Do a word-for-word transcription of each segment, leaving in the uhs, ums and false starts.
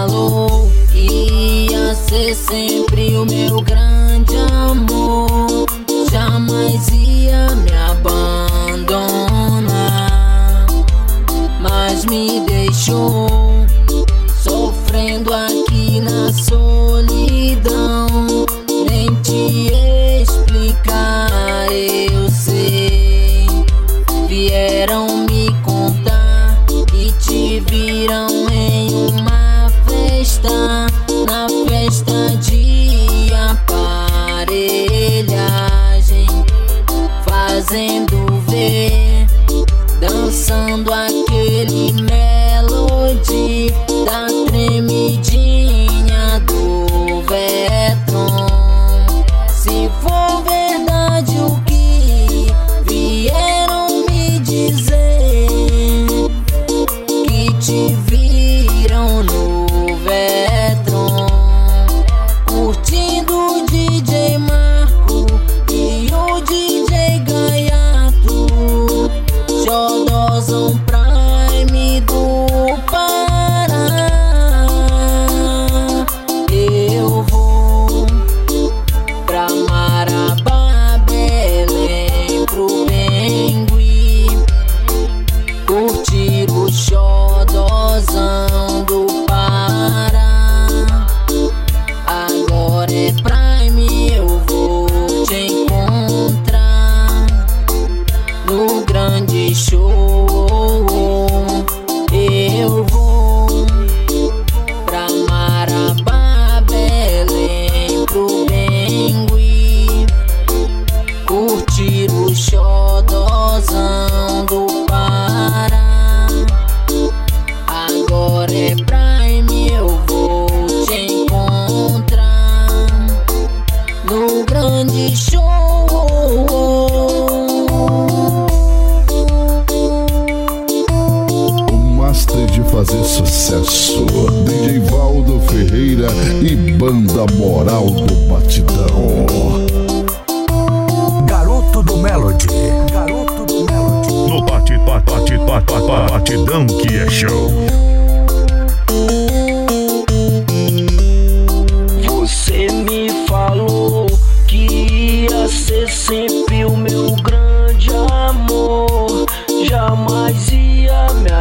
falou que ia ser sempre o meu grande amor, jamais ia me abandonar, mas me deixou sofrendo aqui na solidão. Nem te explicar, eu sei. Vieram me contar que te viram em uma festa, na festa de aparelhagem, fazendo ver, dançando aquele melody da tremidinha do Vetron. Se for verdade o que vieram me dizer, que te viram no Vetron, curtindo o D J Marco e o D J Gaiato, Xodozão Prime do Pará. Eu vou pra Marabá, Belém, pro Bengui, curtir o Xodozão do Pará. Agora é Prime, eu vou te encontrar no grande show. Eu vou pra Marabá, Belém, pro Bengui, curtir o Xodozão do Pará. Agora é Prime, eu vou te encontrar no grande show. Master de fazer sucesso, D J Valdo Ferreira e Banda Moral do Batidão. Garoto do Melody, garoto do Melody. No bate, bate, bate, bate, bate, batidão que é show. Você me falou que ia ser sempre o meu grande amor, jamais ia me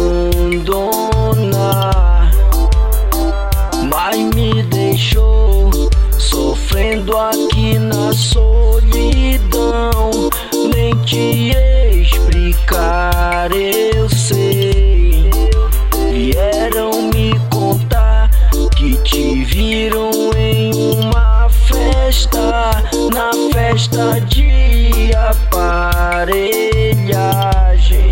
abandonar, mas me deixou sofrendo aqui na solidão. Nem te explicar, eu sei. Vieram me contar que te viram em uma festa, na festa de aparelhagem,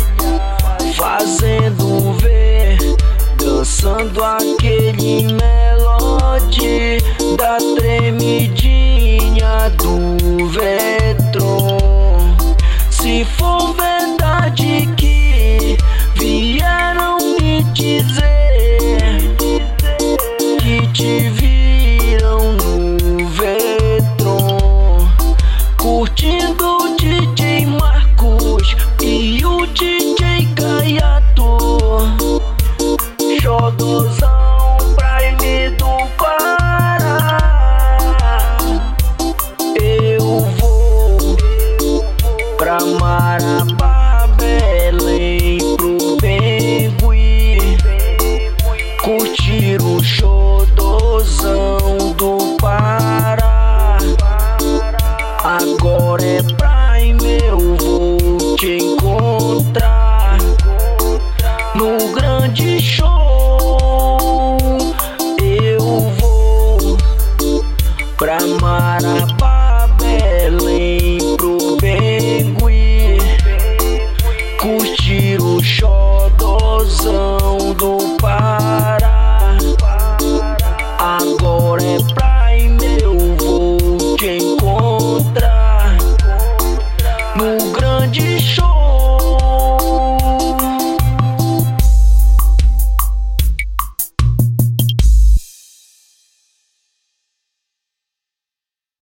fazendo ver, dançando aquele melody da tremidinha do Vetron. Se for verdade que vieram me dizer, que te viram no Vetron, curtindo o D J Marcos e o D J Gaiato, Xodozão Prime do Pará. Eu vou pra Marabá, Belém, pro Bengui, curtir o show